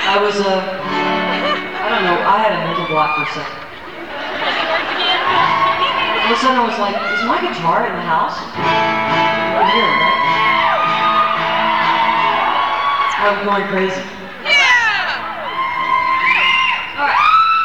I was, I don't know, I had a mental block for a second. All of a sudden I was like, is my guitar in the house? Over here, right? I'm going crazy. Alright.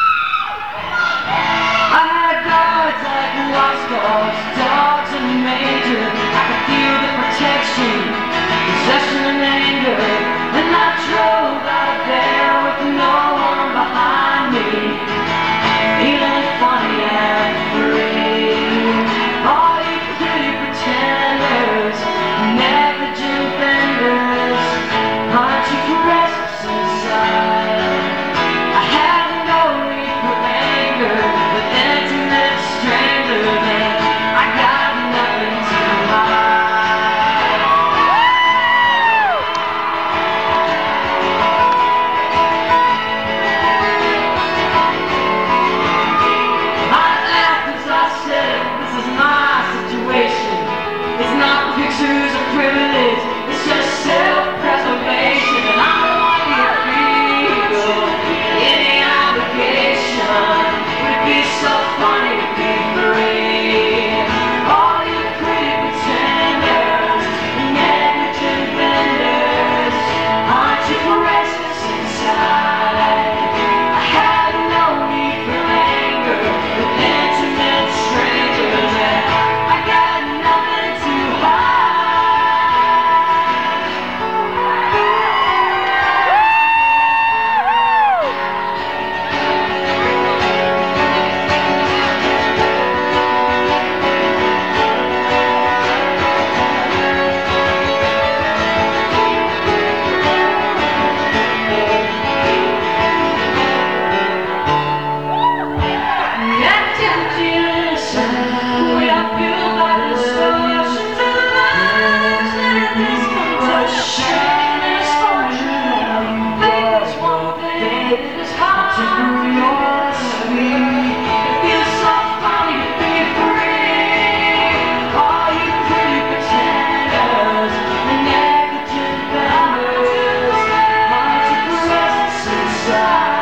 I had dogs like lost dogs, dogs in the manger. I could feel the protection, possession and anger. And I drove out of there with no one behind me, feeling funny and free. All you pretty pretenders, negligent benders, aren't you restless inside? I have no need for anger, with intimate strangers, and I got nothing to hide. I laughed as I said, this is my situation. It's not pictures of privilege, it's just self-preservation. And I want you to feel any obligation. Would it be so funny to be free? All you pretty pretenders, negligent benders, aren't you restless inside? I had no need for anger with intimate strangers, and I got nothing to hide. Inside